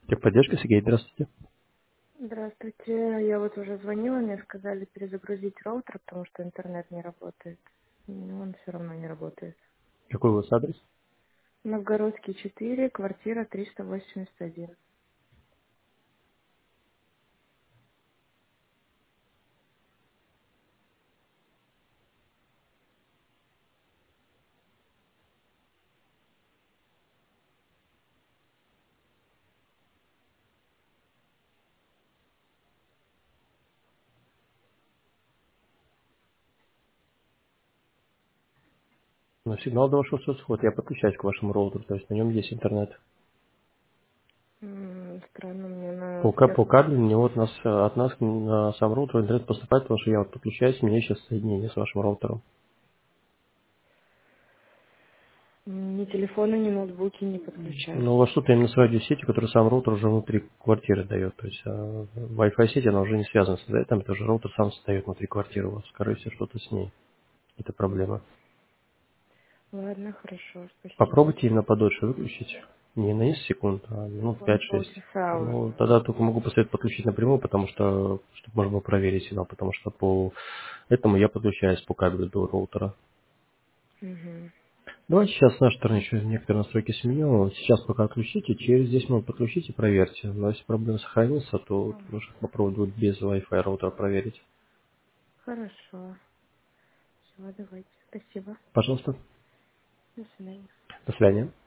Техподдержка, Сергей, здравствуйте. Здравствуйте. Я вот уже звонила, мне сказали перезагрузить роутер, потому что интернет не работает. Но он все равно не работает. Какой у вас адрес? Новгородский 4, квартира 381. Ну, сигнал до вашего соцсход. Я подключаюсь к вашему роутеру, то есть на нем есть интернет. Странно, мне на По первом кабелю мне вот от нас на сам роутер интернет поступает, потому что я вот подключаюсь, у меня сейчас соединение с вашим роутером. ни телефоны, ни ноутбуки не Но у подключаются. вас что-то именно с радиосетью, которую сам роутер уже внутри квартиры дает. То есть Wi-Fi сеть, она уже не связана с интернетом, это уже роутер сам создает внутри квартиры у вас. Скорее всего, что-то с ней. Это проблема. Ладно, хорошо, спасибо. Попробуйте именно подольше выключить. Не на несколько секунд, а минут Он 5-6. полчаса уже. Ну, тогда только могу посоветовать подключить напрямую, потому что, чтобы можно было проверить сигнал, потому что по этому я подключаюсь по кабелю до роутера. Угу. Давайте сейчас с нашей стороны еще некоторые настройки сменю. Сейчас пока отключите, через 10 минут подключите, проверьте. Но если проблема сохранится, то можно попробовать будет без Wi-Fi роутера проверить. Хорошо. Все, давайте. Спасибо. Пожалуйста. До свидания. До свидания.